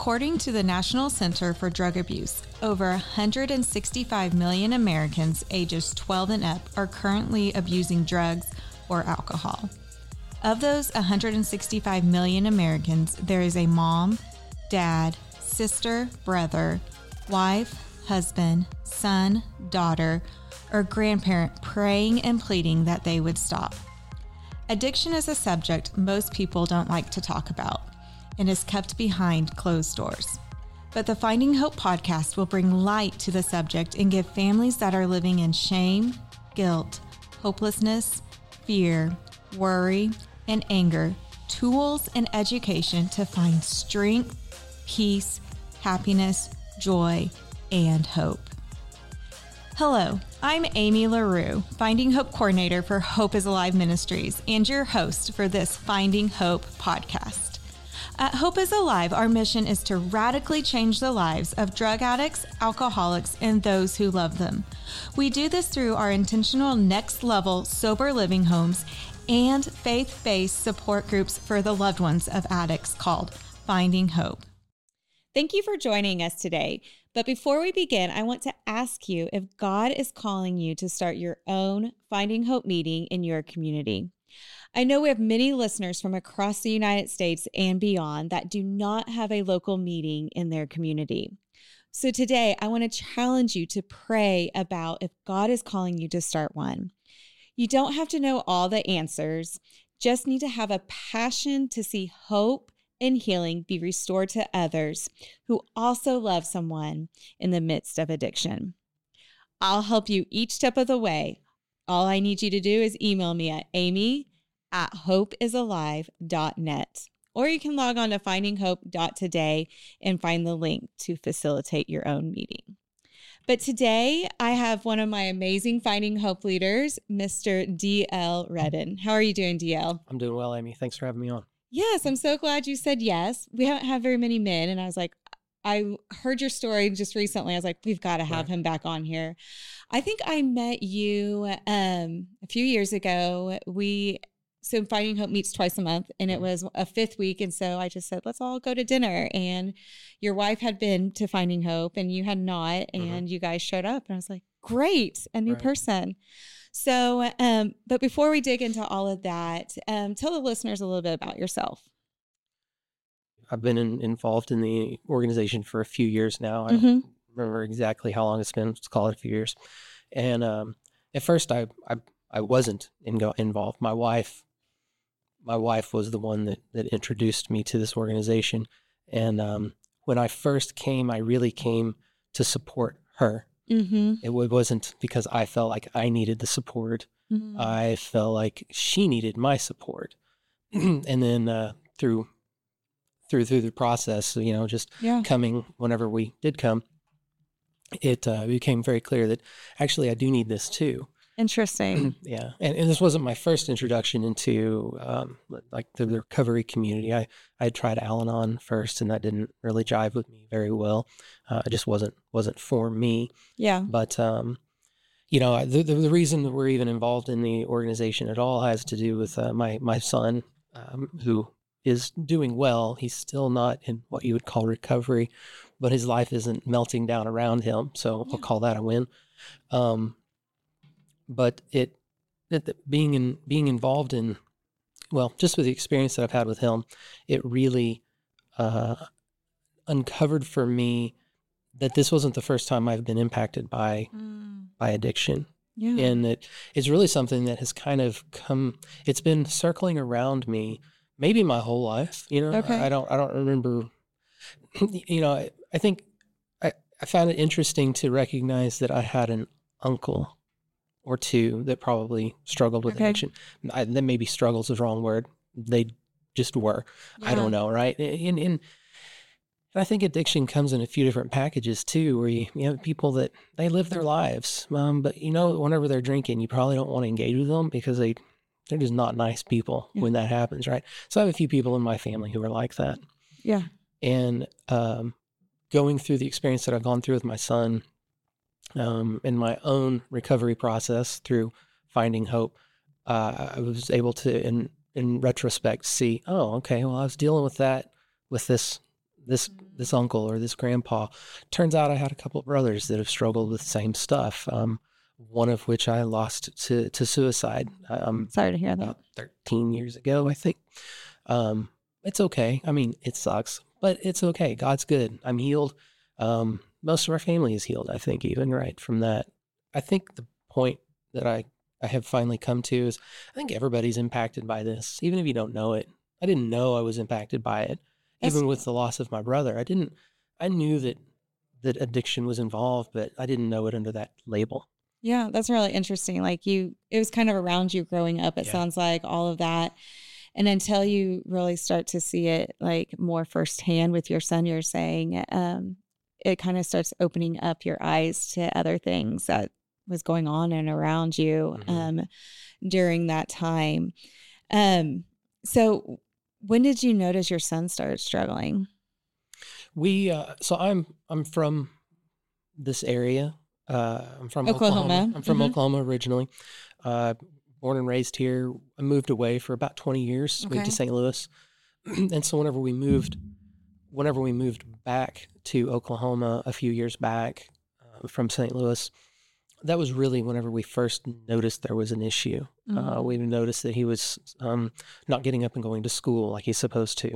According to the National Center for Drug Abuse, over 165 million Americans ages 12 and up are currently abusing drugs or alcohol. Of those 165 million Americans, there is a mom, dad, sister, brother, wife, husband, son, daughter, or grandparent praying and pleading that they would stop. Addiction is a subject most people don't like to talk about and is kept behind closed doors. But the Finding Hope podcast will bring light to the subject and give families that are living in shame, guilt, hopelessness, fear, worry, and anger tools and education to find strength, peace, happiness, joy, and hope. Hello, I'm Amy LaRue, Finding Hope Coordinator for Hope is Alive Ministries and your host for this Finding Hope podcast. At Hope is Alive, our mission is to radically change the lives of drug addicts, alcoholics, and those who love them. We do this through our intentional next level sober living homes and faith-based support groups for the loved ones of addicts called Finding Hope. Thank you for joining us today. But before we begin, I want to ask you if God is calling you to start your own Finding Hope meeting in your community. I know we have many listeners from across the United States and beyond that do not have a local meeting in their community. So today, I want to challenge you to pray about if God is calling you to start one. You don't have to know all the answers, just need to have a passion to see hope and healing be restored to others who also love someone in the midst of addiction. I'll help you each step of the way. All I need you to do is email me at amy@hopeisalive.net, or you can log on to findinghope.today and find the link to facilitate your own meeting. But today I have one of my amazing Finding Hope leaders, Mr. D.L. Redden. How are you doing, D.L.? I'm doing well, Amy. Thanks for having me on. Yes, I'm so glad you said yes. We haven't had very many men, and I was like, I heard your story just recently. I was like, we've got to have him back on here. I think I met you a few years ago. So Finding Hope meets twice a month, and it was a fifth week. And so I just said, let's all go to dinner. And your wife had been to Finding Hope and you had not, and you guys showed up. And I was like, great, a new person. So, but before we dig into all of that, tell the listeners a little bit about yourself. I've been involved in the organization for a few years now. I don't remember exactly how long it's been. Let's call it a few years. And at first, I wasn't involved. My wife was the one that introduced me to this organization. And when I first came, I really came to support her. It wasn't because I felt like I needed the support. I felt like she needed my support. And then through the process, just coming whenever we did come, it became very clear that actually I do need this too. Interesting. Yeah. And this wasn't my first introduction into like the recovery community. I had tried Al-Anon first, and that didn't really jive with me very well. It just wasn't for me. Yeah. But, the reason that we're even involved in the organization at all has to do with my son, who is doing well. He's still not in what you would call recovery, but his life isn't melting down around him. So I'll call that a win. But being involved in, just with the experience that I've had with him, it really uncovered for me that this wasn't the first time I've been impacted by addiction. Yeah. And it's really something that has kind of it's been circling around me maybe my whole life. I don't remember, I think I found it interesting to recognize that I had an uncle or two that probably struggled with addiction. Then maybe struggles is the wrong word. They just were. Yeah. I don't know, right? And I think addiction comes in a few different packages too, where you have people that they live their lives, but whenever they're drinking, you probably don't want to engage with them because they're just not nice people when that happens, right? So I have a few people in my family who are like that. Yeah. And going through the experience that I've gone through with my son, in my own recovery process through Finding Hope, I was able to, in retrospect, see, I was dealing with that, with this this uncle or this grandpa. Turns out I had a couple of brothers that have struggled with the same stuff. One of which I lost to suicide. Sorry to hear that. About 13 years ago, I think. It's okay. I mean, it sucks, but it's okay. God's good. I'm healed. Most of our family is healed, I think, even right from that. I think the point that I have finally come to is I think everybody's impacted by this, even if you don't know it. I didn't know I was impacted by it. Even with the loss of my brother, I knew that addiction was involved, but I didn't know it under that label. Yeah, that's really interesting. Like it was kind of around you growing up. It sounds like all of that. And until you really start to see it like more firsthand with your son, you're saying, it kind of starts opening up your eyes to other things that was going on and around you, during that time. So when did you notice your son started struggling? So I'm from this area. I'm from Oklahoma. I'm from Oklahoma originally. Born and raised here. I moved away for about 20 years, moved to St. Louis. And so whenever we moved back to Oklahoma a few years back from St. Louis, that was really whenever we first noticed there was an issue. We noticed that he was not getting up and going to school like he's supposed to.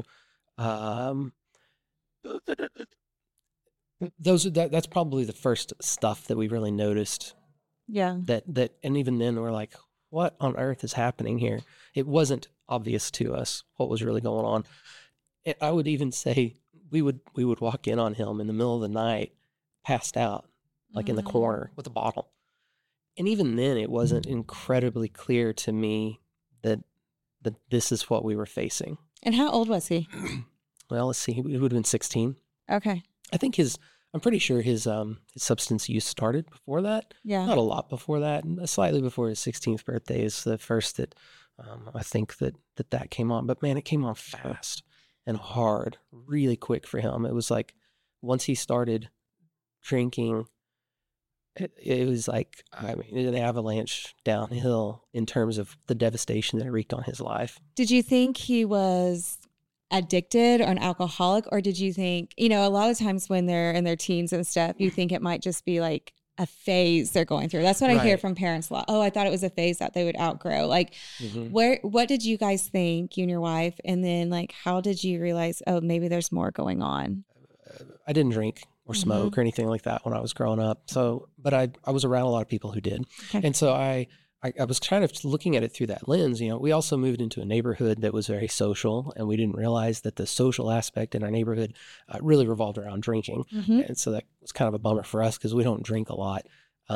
That's probably the first stuff that we really noticed. Yeah. That and even then we're like, what on earth is happening here? It wasn't obvious to us what was really going on. I would even say we would walk in on him in the middle of the night, passed out, like in the corner with a bottle. And even then it wasn't incredibly clear to me that this is what we were facing. And how old was he? Well, let's see. He would have been 16. Okay. I think I'm pretty sure his substance use started before that. Yeah. Not a lot before that. Slightly before his 16th birthday is the first that I think that came on. But man, it came on fast and hard, really quick for him. It was like once he started drinking, it was like, I mean, an avalanche downhill in terms of the devastation that it wreaked on his life. Did you think he was addicted or an alcoholic, or did you think, a lot of times when they're in their teens and stuff, you think it might just be like a phase they're going through? That's what I hear from parents a lot. Oh, I thought it was a phase that they would outgrow. Like, what did you guys think, you and your wife? And then like, how did you realize, oh, maybe there's more going on? I didn't drink or smoke or anything like that when I was growing up. So, but I was around a lot of people who did. Okay. And so I was kind of looking at it through that lens. We also moved into a neighborhood that was very social, and we didn't realize that the social aspect in our neighborhood really revolved around drinking. And so that was kind of a bummer for us because we don't drink a lot.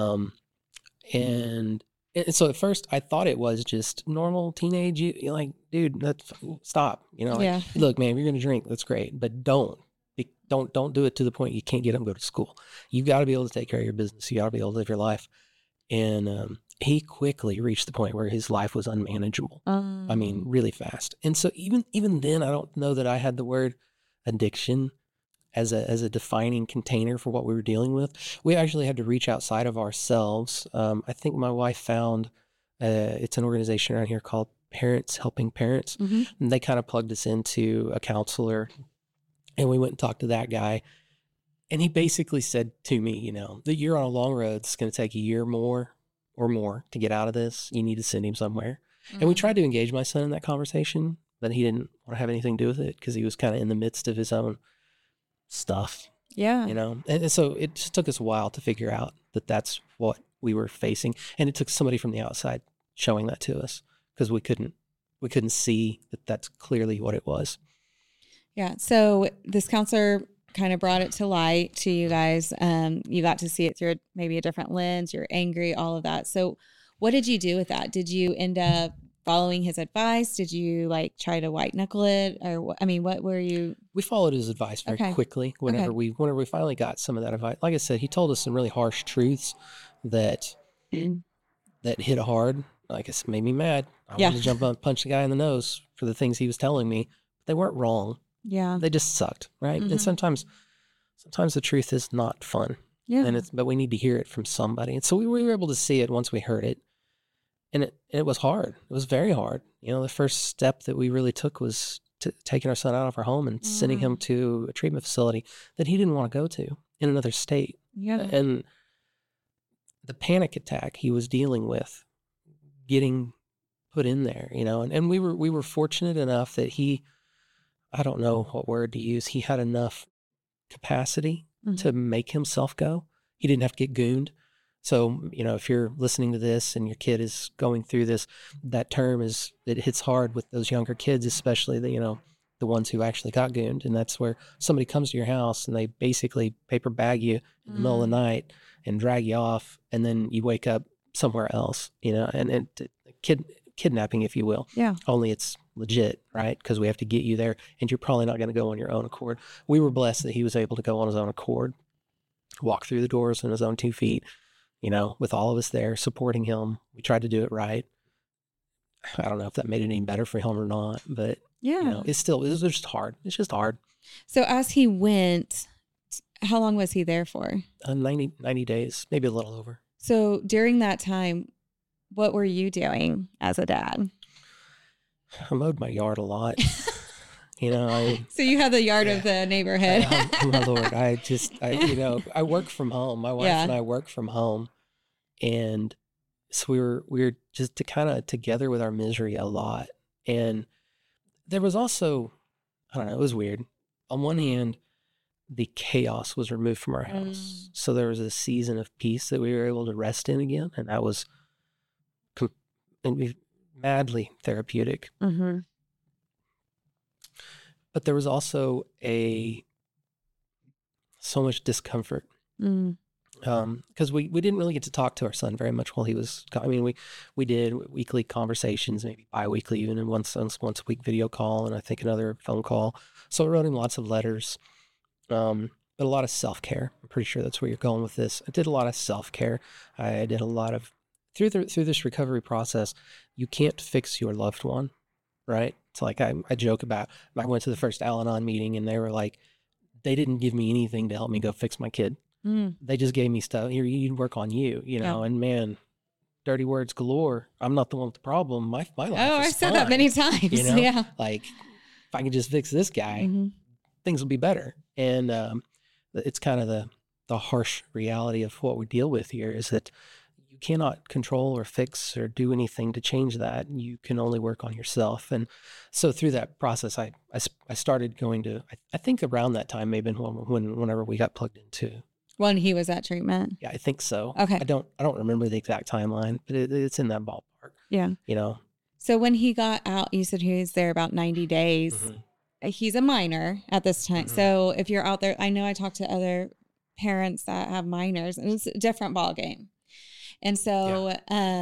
And so at first I thought it was just normal teenage, you're like, dude, stop. Look, man, if you're going to drink, that's great, but don't do it to the point you can't get up and go to school. You got to be able to take care of your business. You got to be able to live your life. And he quickly reached the point where his life was unmanageable. I mean, really fast. And so even then, I don't know that I had the word addiction as a defining container for what we were dealing with. We actually had to reach outside of ourselves. I think my wife found it's an organization around here called Parents Helping Parents, and they kind of plugged us into a counselor. And we went and talked to that guy. And he basically said to me, that you're on a long road. It's going to take a year more to get out of this. You need to send him somewhere. And we tried to engage my son in that conversation, but he didn't want to have anything to do with it because he was kind of in the midst of his own stuff. Yeah. And so it just took us a while to figure out that that's what we were facing. And it took somebody from the outside showing that to us because we couldn't see that that's clearly what it was. Yeah. So this counselor kind of brought it to light to you guys. You got to see it through maybe a different lens. You're angry, all of that. So what did you do with that? Did you end up following his advice? Did you try to white knuckle it? Or what were you? We followed his advice very quickly whenever we finally got some of that advice. Like I said, he told us some really harsh truths that hit hard. Like I said, made me mad. I wanted to jump up and punch the guy in the nose for the things he was telling me. They weren't wrong. Yeah. They just sucked, right? And sometimes the truth is not fun. Yeah. But we need to hear it from somebody. And so we were able to see it once we heard it. And it was hard. It was very hard. The first step that we really took was taking our son out of our home and sending him to a treatment facility that he didn't want to go to in another state. Yeah. And the panic attack he was dealing with getting put in there, and we were fortunate enough that I don't know what word to use. He had enough capacity to make himself go. He didn't have to get gooned. So, if you're listening to this and your kid is going through this, that term it hits hard with those younger kids, especially the ones who actually got gooned. And that's where somebody comes to your house and they basically paper bag you in the middle of the night and drag you off. And then you wake up somewhere else, and kidnapping, if you will. Yeah. Only it's legit, right? Because we have to get you there and you're probably not going to go on your own accord. We were blessed that he was able to go on his own accord, walk through the doors on his own 2 feet, with all of us there supporting him. We tried to do it right. I don't know if that made it any better for him or not, but it's just hard. It's just hard. So as he went, how long was he there for? 90 days, maybe a little over. So during that time, what were you doing as a dad? I mowed my yard a lot. So you had the yard of the neighborhood. My Lord, I work from home. My wife and I work from home. And so we were just together with our misery a lot. And there was also, I don't know, it was weird. On one hand, the chaos was removed from our house. So there was a season of peace that we were able to rest in again. And that was madly therapeutic. Mm-hmm. But there was also so much discomfort. Because we didn't really get to talk to our son very much while he was, we did weekly conversations, maybe bi-weekly, even, and once a week video call, and I think another phone call. So I wrote him lots of letters, but a lot of self-care. I'm pretty sure that's where you're going with this. I did a lot of self-care. I did a lot of, through this recovery process, you can't fix your loved one, right? It's like I joke about, I went to the first Al-Anon meeting and they were like, they didn't give me anything to help me go fix my kid. They just gave me stuff. You work on you, and man, dirty words galore. I'm not the one with the problem. My life is I said fine, that many times. Yeah. Like if I can just fix this guy, things will be better. And it's kind of the harsh reality of what we deal with here is that you cannot control or fix or do anything to change that. You can only work on yourself. And so through that process, I started going to, I think around that time, maybe whenever we got plugged into. When he was at treatment? Yeah, I think so. Okay. I don't remember the exact timeline, but it's in that ballpark. Yeah. So when he got out, you said he was there about 90 days. Mm-hmm. He's a minor at this time. Mm-hmm. So if you're out there, I know I talked to other parents that have minors, and it's a different ball game. And so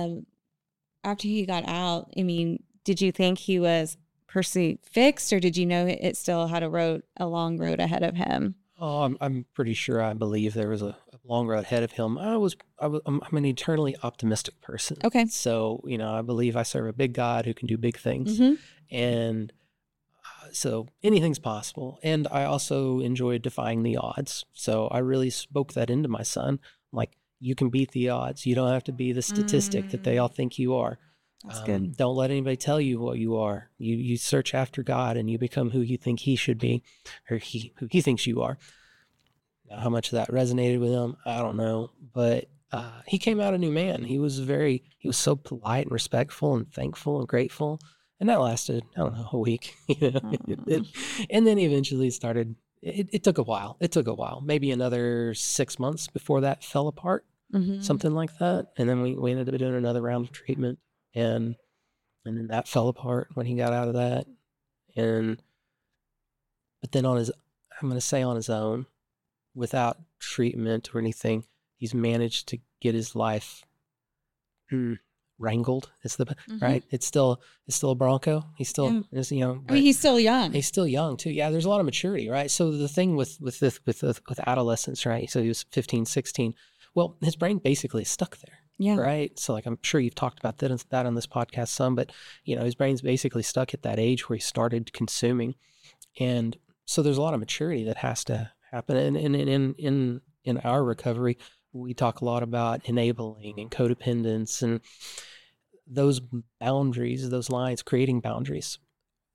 after he got out, did you think he was personally fixed, or did you know it still had a long road ahead of him? Oh, I'm pretty sure. I believe there was a long road ahead of him. I'm an eternally optimistic person. Okay. So, I believe I serve a big God who can do big things. And so anything's possible. And I also enjoy defying the odds. So I really spoke that into my son. Like, you can beat the odds. You don't have to be the statistic that they all think you are. That's good. Don't let anybody tell you what you are. You search after God and you become who you think he should be, or who he thinks you are. Now, how much of that resonated with him, I don't know. But he came out a new man. He was so polite and respectful and thankful and grateful. And that lasted, I don't know, a week. And then he eventually started, it took a while. It took a while, maybe another 6 months before that fell apart, something like that. And then we ended up doing another round of treatment. And then that fell apart when he got out of that. But then I'm going to say on his own, without treatment or anything, he's managed to get his life wrangled. Right. It's still a Bronco. He's still, he's still young. He's still young too. Yeah. There's a lot of maturity, right? So the thing with adolescence, right? So he was 15, 16. Well, his brain basically is stuck there. Yeah. Right. So I'm sure you've talked about that on this podcast some, but his brain's basically stuck at that age where he started consuming. And so there's a lot of maturity that has to happen. And in our recovery, we talk a lot about enabling and codependence and those boundaries, those lines, creating boundaries.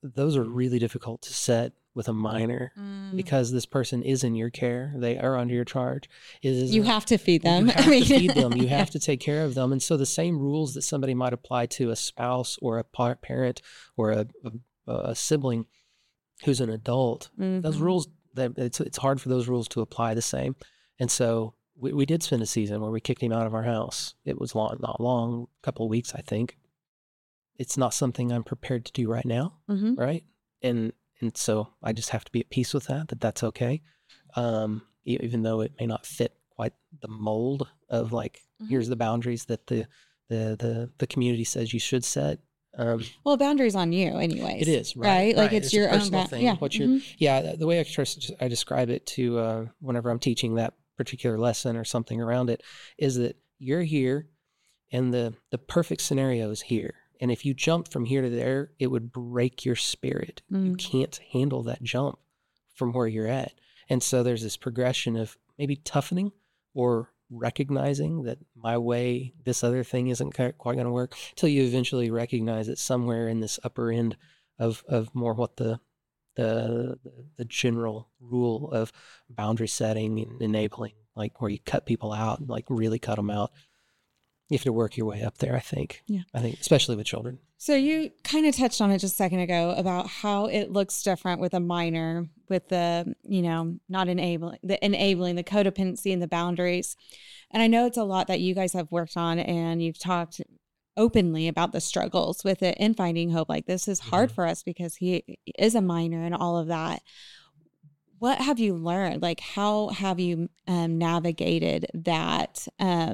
those are really difficult to set with a minor because this person is in your care. They are under your charge. You have to feed them. You have to feed them. You have to take care of them. And so the same rules that somebody might apply to a spouse or a parent or a sibling who's an adult, those rules, it's hard for those rules to apply the same. And so we did spend a season where we kicked him out of our house. It was not long, a couple of weeks, I think. It's not something I'm prepared to do right now, right? And so I just have to be at peace with that that's okay. Even though it may not fit quite the mold of like, here's the boundaries that the community says you should set. Well, boundaries on you anyways. It is, right? Like it's your own thing. Yeah. The way I describe it to whenever I'm teaching that particular lesson or something around it is that you're here and the perfect scenario is here. And if you jump from here to there, it would break your spirit. You can't handle that jump from where you're at. And so there's this progression of maybe toughening or recognizing that my way, this other thing isn't quite going to work, until you eventually recognize it somewhere in this upper end of more what the general rule of boundary setting and enabling, like where you cut people out, like really cut them out. You have to work your way up there, I think. Yeah. I think, especially with children. So you kind of touched on it just a second ago about how it looks different with a minor, with the, not enabling, the codependency and the boundaries. And I know it's a lot that you guys have worked on, and you've talked openly about the struggles with it in Finding Hope. Like, this is hard for us because he is a minor and all of that. What have you learned? Like, how have you navigated that?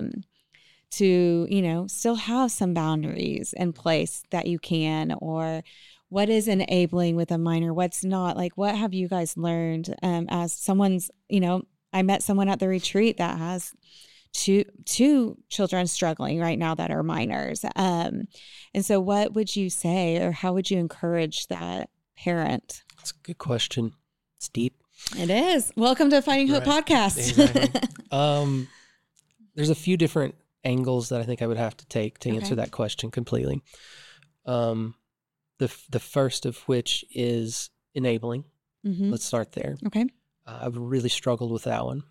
To, still have some boundaries in place that you can, or what is enabling with a minor, what's not? Like, what have you guys learned as someone's, I met someone at the retreat that has two children struggling right now that are minors. And so what would you say, or how would you encourage that parent? That's a good question. It's deep. It is. Welcome to Finding Hope Podcast. Exactly. There's a few different angles that I think I would have to take to answer that question completely. The first of which is enabling. Let's start there. Okay. I've really struggled with that one.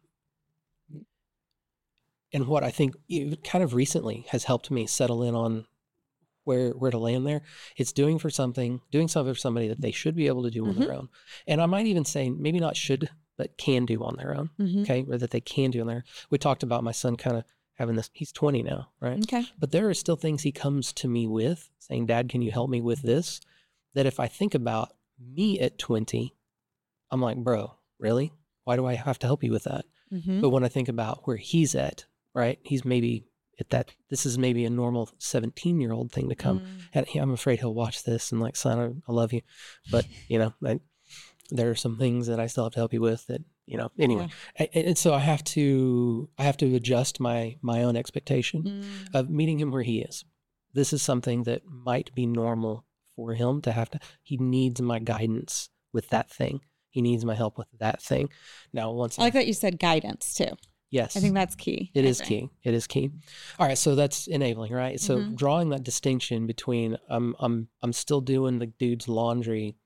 And what I think kind of recently has helped me settle in on where to land there, it's doing something for somebody that they should be able to do on their own. And I might even say maybe not should, but can do on their own. Okay. Or that they can do on their own. We talked about my son kind of having this, he's 20 now, right? Okay. But there are still things he comes to me with, saying, Dad, can you help me with this? That if I think about me at 20, I'm like, bro, really? Why do I have to help you with that? But when I think about where he's at, right? He's maybe at that, this is maybe a normal 17-year-old thing to come. And I'm afraid he'll watch this and like, son, I love you. But, there are some things that I still have to help you with that, anyway. Yeah. And so I have to adjust my own expectation of meeting him where he is. This is something that might be normal for him to have to, he needs my guidance with that thing. He needs my help with that thing. Now, I like that you said guidance too. Yes. I think that's key. It is key. All right. So that's enabling, right? So drawing that distinction between, I'm still doing the dude's laundry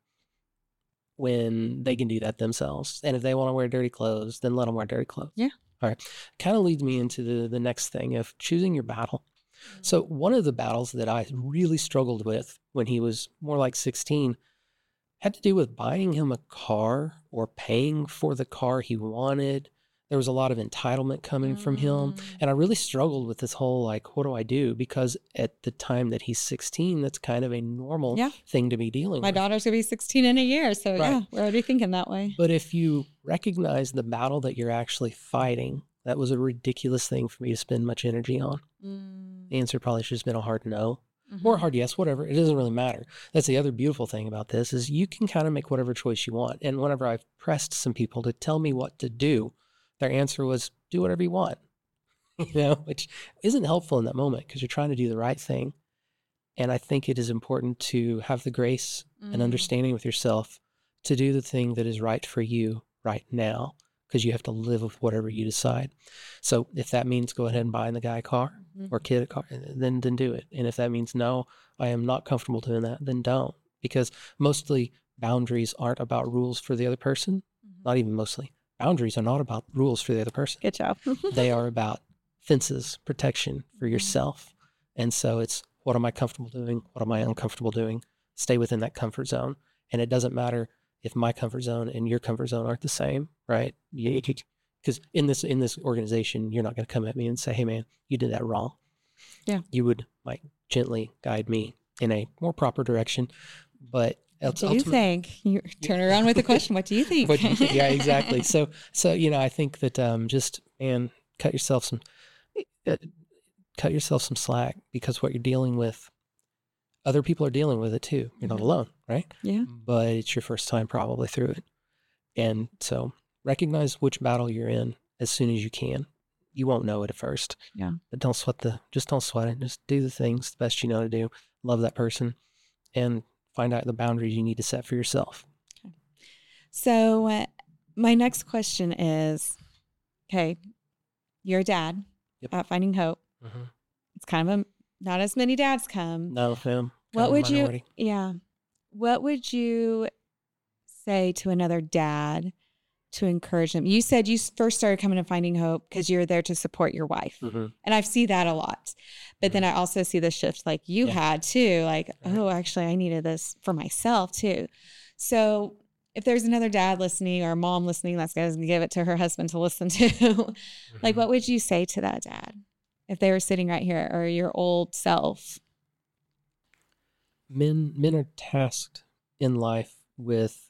when they can do that themselves. And if they want to wear dirty clothes, then let them wear dirty clothes. Yeah. All right. Kind of leads me into the next thing of choosing your battle. So one of the battles that I really struggled with when he was more like 16 had to do with buying him a car or paying for the car he wanted. There was a lot of entitlement coming from him. And I really struggled with this whole, like, what do I do? Because at the time that he's 16, that's kind of a normal thing to be dealing with. My daughter's going to be 16 in a year. So we're already thinking that way. But if you recognize the battle that you're actually fighting, that was a ridiculous thing for me to spend much energy on. The answer probably should have been a hard no or a hard yes, whatever. It doesn't really matter. That's the other beautiful thing about this is you can kind of make whatever choice you want. And whenever I've pressed some people to tell me what to do, their answer was, do whatever you want, which isn't helpful in that moment because you're trying to do the right thing. And I think it is important to have the grace and understanding with yourself to do the thing that is right for you right now, because you have to live with whatever you decide. So if that means go ahead and buying the guy a car or kid a car, then do it. And if that means, no, I am not comfortable doing that, then don't. because mostly boundaries aren't about rules for the other person. Not even mostly. Boundaries are not about rules for the other person. Good job. They are about fences, protection for yourself. And so it's, what am I comfortable doing? What am I uncomfortable doing? Stay within that comfort zone. And it doesn't matter if my comfort zone and your comfort zone aren't the same, right? Because in this organization, you're not going to come at me and say, hey man, you did that wrong. Yeah. You would like gently guide me in a more proper direction. But what do you think? You turn around with the question, what do you think? Yeah, exactly. So, I think that just, man, cut yourself some slack, because what you're dealing with, other people are dealing with it too. You're not alone, right? Yeah. But it's your first time probably through it. And so recognize which battle you're in as soon as you can. You won't know it at first. Yeah. But don't sweat it. Just do the things the best you know to do. Love that person and find out the boundaries you need to set for yourself. Okay. So my next question is, okay, you're a dad at Finding Hope. Mm-hmm. It's kind of not as many dads come. No, fam. What would you say to another dad to encourage them? You said you first started coming to Finding Hope because you're there to support your wife. Mm-hmm. And I see that a lot. But then I also see the shift like you had too. Like, oh, actually, I needed this for myself too. So if there's another dad listening or a mom listening that's going to give it to her husband to listen to, like, what would you say to that dad if they were sitting right here, or your old self? Men are tasked in life with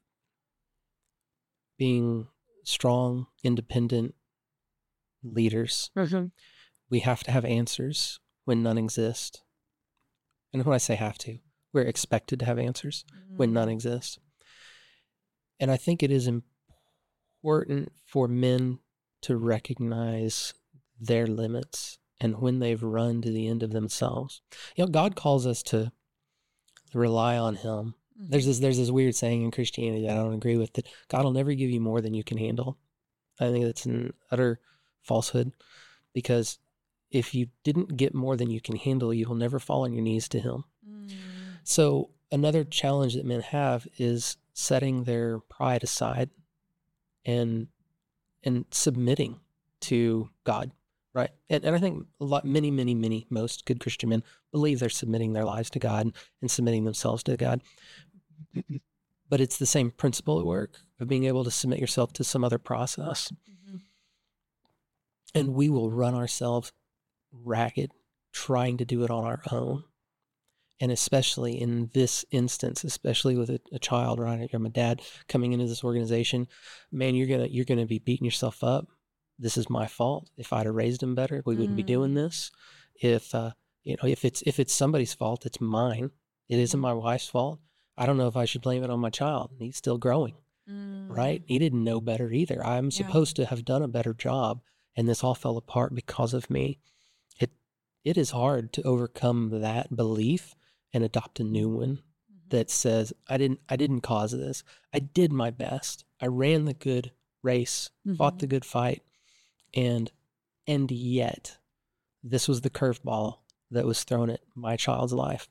being strong, independent leaders. Mm-hmm. We have to have answers when none exist. And when I say have to, we're expected to have answers when none exist. And I think it is important for men to recognize their limits and when they've run to the end of themselves. God calls us to rely on him. There's this weird saying in Christianity that I don't agree with, that God will never give you more than you can handle. I think that's an utter falsehood, because if you didn't get more than you can handle, you will never fall on your knees to him. So another challenge that men have is setting their pride aside and submitting to God, right? And I think most good Christian men believe they're submitting their lives to God and submitting themselves to God. But it's the same principle at work of being able to submit yourself to some other process. Mm-hmm. And we will run ourselves ragged trying to do it on our own. And especially in this instance, especially with a child, right? I'm a dad coming into this organization, man, you're gonna be beating yourself up. This is my fault. If I'd have raised him better, we wouldn't be doing this. If it's somebody's fault, it's mine. It isn't my wife's fault. I don't know if I should blame it on my child. He's still growing, right? He didn't know better either. I'm supposed to have done a better job, and this all fell apart because of me. It is hard to overcome that belief and adopt a new one that says, I didn't cause this. I did my best. I ran the good race, fought the good fight, and yet this was the curveball that was thrown at my child's life.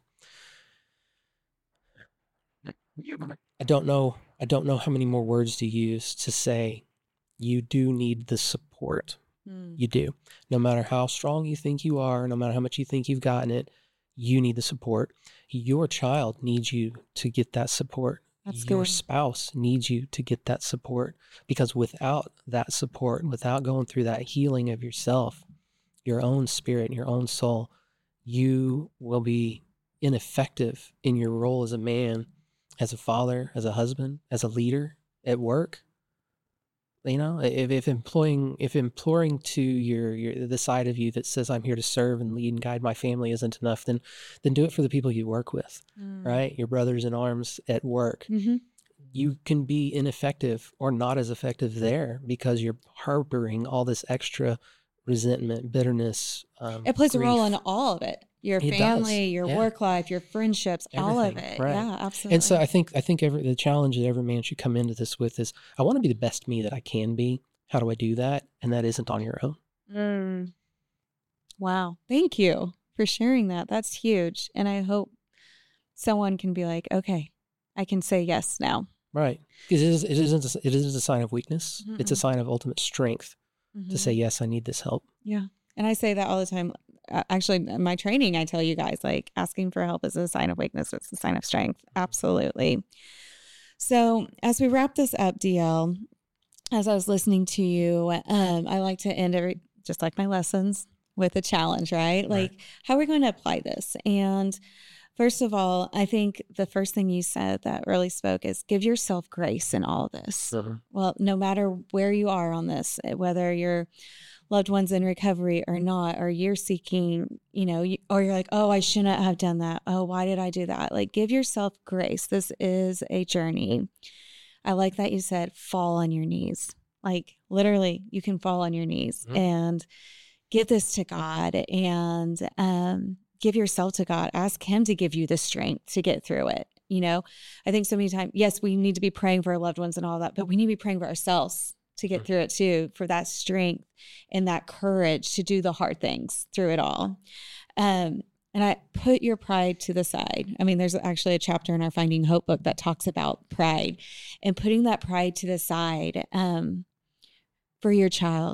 I don't know how many more words to use to say you do need the support. You do. No matter how strong you think you are, no matter how much you think you've gotten it, you need the support. Your child needs you to get that support. Your spouse needs you to get that support, because without that support, without going through that healing of yourself, your own spirit and your own soul, you will be ineffective in your role as a man, as a father, as a husband, as a leader at work. If imploring to the side of you that says I'm here to serve and lead and guide my family isn't enough, then do it for the people you work with, right? Your brothers in arms at work. Mm-hmm. You can be ineffective or not as effective there because you're harboring all this extra resentment, bitterness. It plays a role in all of it. Your family, your work life, your friendships, everything, all of it. Right. Yeah, absolutely. And so I think the challenge that every man should come into this with is, I want to be the best me that I can be. How do I do that? And that isn't on your own. Wow. Thank you for sharing that. That's huge. And I hope someone can be like, okay, I can say yes now. Right. Because it isn't a sign of weakness. Mm-mm. It's a sign of ultimate strength to say, yes, I need this help. Yeah. And I say that all the time. Actually, in my training, I tell you guys, like, asking for help is a sign of weakness. It's a sign of strength. Absolutely. So as we wrap this up, DL, as I was listening to you, I like to end just like my lessons, with a challenge, right? Like, how are we going to apply this? And first of all, I think the first thing you said that really spoke is give yourself grace in all of this. Well, no matter where you are on this, whether your loved one's in recovery or not, or you're seeking, or you're like, oh, I shouldn't have done that. Oh, why did I do that? Like, give yourself grace. This is a journey. I like that you said fall on your knees. Like, literally, you can fall on your knees and give this to God, and give yourself to God. Ask Him to give you the strength to get through it. I think so many times, yes, we need to be praying for our loved ones and all that, but we need to be praying for ourselves to get through it too, for that strength and that courage to do the hard things through it all. And I put your pride to the side. I mean, there's actually a chapter in our Finding Hope book that talks about pride and putting that pride to the side for your child,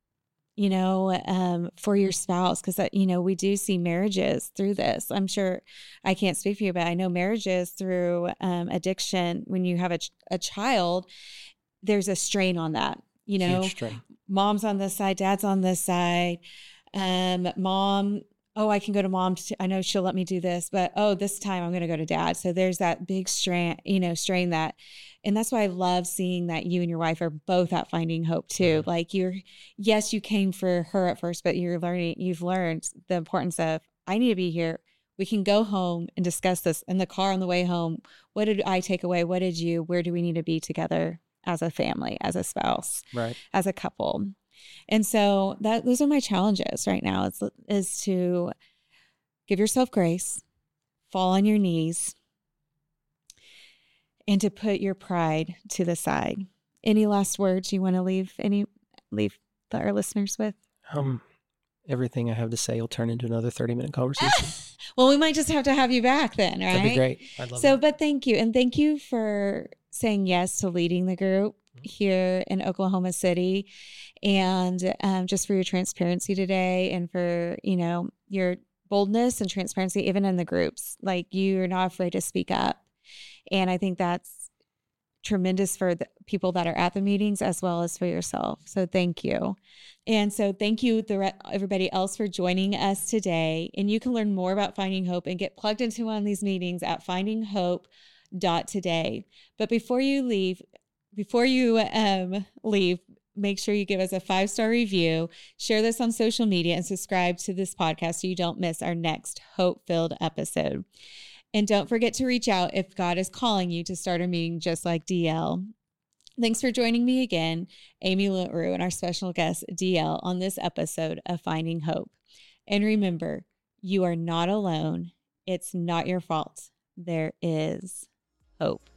for your spouse, because, we do see marriages through this. I'm sure, I can't speak for you, but I know marriages through addiction, when you have a child, there's a strain on that, Huge strain. Mom's on this side, dad's on this side. Mom, oh, I can go to mom. I know she'll let me do this, but this time I'm going to go to dad. So there's that big strain that, and that's why I love seeing that you and your wife are both at Finding Hope too. Like, you came for her at first, but you've learned the importance of, I need to be here. We can go home and discuss this in the car on the way home. What did I take away? What did you, where do we need to be together as a family, as a spouse, as a couple? And so those are my challenges right now, is to give yourself grace, fall on your knees, and to put your pride to the side. Any last words you want to leave our listeners with? Everything I have to say will turn into another 30-minute conversation. Well, we might just have to have you back then, right? That'd be great. I'd love it. But thank you. And thank you for saying yes to leading the group here in Oklahoma City, and just for your transparency today, and for, your boldness and transparency, even in the groups. Like, you're not afraid to speak up. And I think that's tremendous for the people that are at the meetings, as well as for yourself. So thank you. And so thank you, everybody else, for joining us today. And you can learn more about Finding Hope and get plugged into one of these meetings at findinghope.today. But before you leave, make sure you give us a 5-star review, share this on social media, and subscribe to this podcast so you don't miss our next hope-filled episode. And don't forget to reach out if God is calling you to start a meeting just like DL. Thanks for joining me again, Amy LaRue, and our special guest, DL, on this episode of Finding Hope. And remember, you are not alone. It's not your fault. There is hope.